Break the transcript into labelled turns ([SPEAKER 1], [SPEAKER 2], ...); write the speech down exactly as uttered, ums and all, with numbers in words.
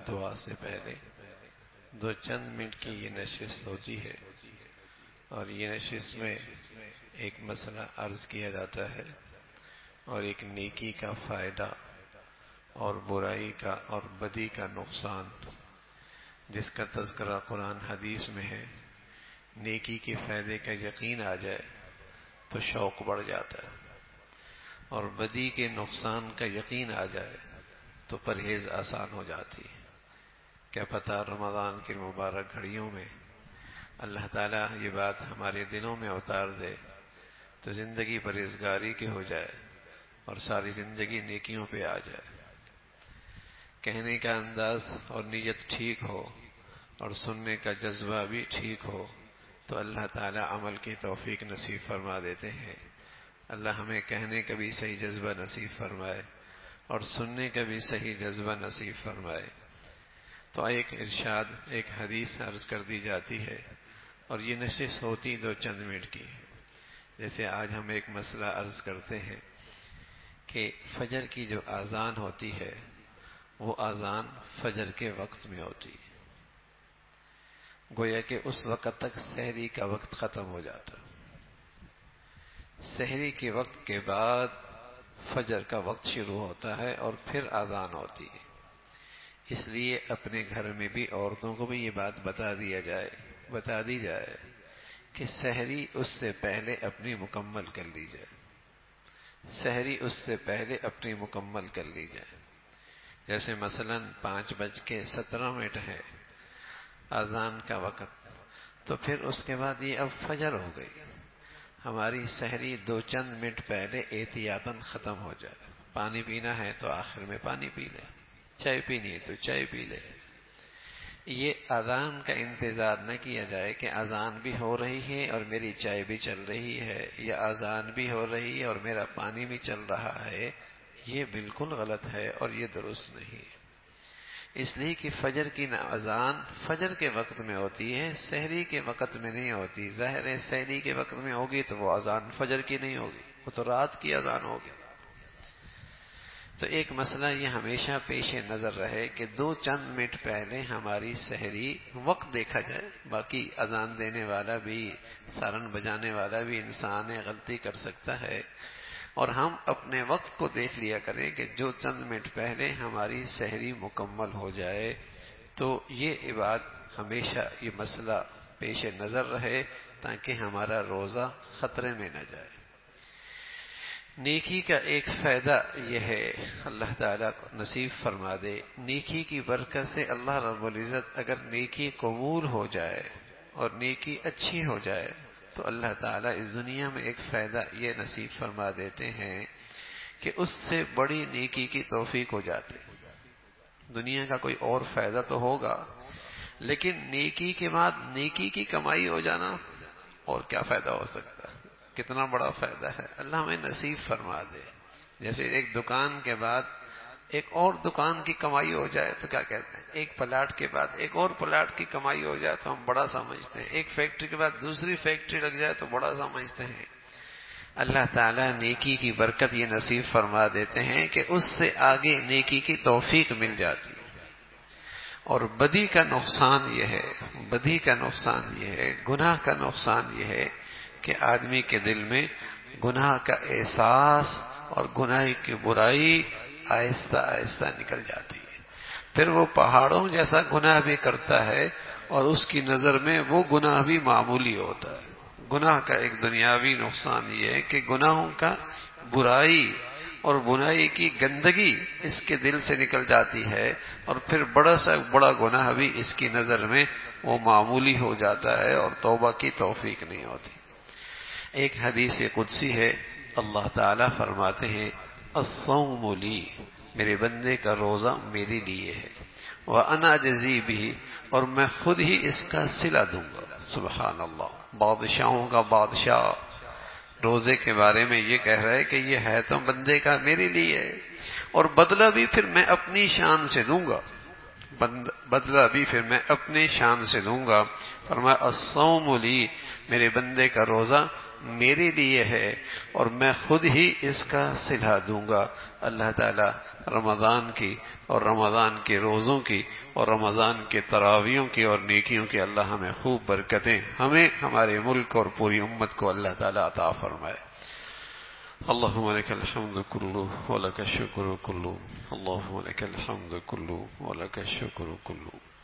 [SPEAKER 1] دعا سے پہلے دو چند منٹ کی یہ نشست ہوتی ہے، اور یہ نشست میں ایک مسئلہ عرض کیا جاتا ہے اور ایک نیکی کا فائدہ اور برائی کا اور بدی کا نقصان جس کا تذکرہ قرآن حدیث میں ہے۔ نیکی کے فائدے کا یقین آ جائے تو شوق بڑھ جاتا ہے، اور بدی کے نقصان کا یقین آ جائے تو پرہیز آسان ہو جاتی ہے۔ کیا پتہ رمضان کی مبارک گھڑیوں میں اللہ تعالیٰ یہ بات ہمارے دلوں میں اتار دے تو زندگی پرہیزگاری کی ہو جائے اور ساری زندگی نیکیوں پہ آ جائے۔ کہنے کا انداز اور نیت ٹھیک ہو اور سننے کا جذبہ بھی ٹھیک ہو تو اللہ تعالیٰ عمل کی توفیق نصیب فرما دیتے ہیں۔ اللہ ہمیں کہنے کا بھی صحیح جذبہ نصیب فرمائے اور سننے کا بھی صحیح جذبہ نصیب فرمائے۔ تو ایک ارشاد ایک حدیث عرض کر دی جاتی ہے، اور یہ نشست ہوتی دو چند منٹ کی ہے۔ جیسے آج ہم ایک مسئلہ عرض کرتے ہیں کہ فجر کی جو اذان ہوتی ہے وہ اذان فجر کے وقت میں ہوتی ہے، گویا کہ اس وقت تک سحری کا وقت ختم ہو جاتا۔ سحری کے وقت کے بعد فجر کا وقت شروع ہوتا ہے اور پھر اذان ہوتی ہے۔ اس لیے اپنے گھر میں بھی عورتوں کو بھی یہ بات بتا دیا جائے بتا دی جائے کہ سحری اس سے پہلے اپنی مکمل کر لی جائے، سحری اس سے پہلے اپنی مکمل کر لی جائے۔ جیسے مثلا پانچ بج کے سترہ منٹ ہے اذان کا وقت، تو پھر اس کے بعد یہ اب فجر ہو گئی، ہماری سحری دو چند منٹ پہلے احتیاطاً ختم ہو جائے۔ پانی پینا ہے تو آخر میں پانی پی لے، چائے پینی ہے تو چائے پی لے۔ یہ اذان کا انتظار نہ کیا جائے کہ اذان بھی ہو رہی ہے اور میری چائے بھی چل رہی ہے، یا اذان بھی ہو رہی ہے اور میرا پانی بھی چل رہا ہے۔ یہ بالکل غلط ہے اور یہ درست نہیں ہے، اس لیے کہ فجر کی اذان فجر کے وقت میں ہوتی ہے، سحری کے وقت میں نہیں ہوتی۔ ظاہر ہے سحری کے وقت میں ہوگی تو وہ اذان فجر کی نہیں ہوگی، وہ تو رات کی اذان ہوگی۔ تو ایک مسئلہ یہ ہمیشہ پیش نظر رہے کہ دو چند منٹ پہلے ہماری سحری وقت دیکھا جائے۔ باقی اذان دینے والا بھی، سارن بجانے والا بھی انسان ہے، غلطی کر سکتا ہے، اور ہم اپنے وقت کو دیکھ لیا کریں کہ جو چند منٹ پہلے ہماری سحری مکمل ہو جائے۔ تو یہ بات ہمیشہ یہ مسئلہ پیش نظر رہے تاکہ ہمارا روزہ خطرے میں نہ جائے۔ نیکی کا ایک فائدہ یہ ہے، اللہ تعالیٰ کو نصیب فرما دے، نیکی کی برکت سے اللہ رب العزت اگر نیکی قبول ہو جائے اور نیکی اچھی ہو جائے تو اللہ تعالیٰ اس دنیا میں ایک فائدہ یہ نصیب فرما دیتے ہیں کہ اس سے بڑی نیکی کی توفیق ہو جاتی۔ دنیا کا کوئی اور فائدہ تو ہوگا، لیکن نیکی کے بعد نیکی کی کمائی ہو جانا اور کیا فائدہ ہو سکتا ہے؟ کتنا بڑا فائدہ ہے، اللہ ہمیں نصیب فرما دے۔ جیسے ایک دکان کے بعد ایک اور دکان کی کمائی ہو جائے تو کیا کہتے ہیں، ایک پلاٹ کے بعد ایک اور پلاٹ کی کمائی ہو جائے تو ہم بڑا سمجھتے ہیں، ایک فیکٹری کے بعد دوسری فیکٹری لگ جائے تو بڑا سمجھتے ہیں۔ اللہ تعالیٰ نیکی کی برکت یہ نصیب فرما دیتے ہیں کہ اس سے آگے نیکی کی توفیق مل جاتی ہے۔ اور بدی کا نقصان یہ ہے بدی کا نقصان یہ ہے گناہ کا نقصان یہ ہے کہ آدمی کے دل میں گناہ کا احساس اور گناہ کی برائی آہستہ آہستہ نکل جاتی ہے، پھر وہ پہاڑوں جیسا گناہ بھی کرتا ہے اور اس کی نظر میں وہ گناہ بھی معمولی ہوتا ہے۔ گناہ کا ایک دنیاوی نقصان یہ ہے کہ گناہوں کا برائی اور بنائی کی گندگی اس کے دل سے نکل جاتی ہے، اور پھر بڑا سا بڑا گناہ بھی اس کی نظر میں وہ معمولی ہو جاتا ہے اور توبہ کی توفیق نہیں ہوتی۔ ایک حدیث قدسی ہے، اللہ تعالیٰ فرماتے ہیں الصوم لی، میرے بندے کا روزہ میرے لیے ہے، وَأَنَا أَجْزِي بِهِ، اور میں خود ہی اس کا صلہ دوں گا۔ سبحان اللہ، بادشاہوں کا بادشاہ روزے کے بارے میں یہ کہہ رہا ہے کہ یہ ہے تو بندے کا میرے لیے، اور بدلہ بھی پھر میں اپنی شان سے دوں گا، بدلہ بھی پھر میں اپنی شان سے دوں گا۔ فرمایا الصوم لی، میرے بندے کا روزہ میرے لیے ہے اور میں خود ہی اس کا صلہ دوں گا۔ اللہ تعالی رمضان کی اور رمضان کے روزوں کی اور رمضان کے تراویوں کی اور نیکیوں کی اللہ ہمیں خوب برکتیں، ہمیں، ہمارے ملک اور پوری امت کو اللہ تعالی عطا فرمائے۔ اللهم لك الحمد كله ولك الشكر كله، اللهم لك الحمد كله ولك الشكر كله۔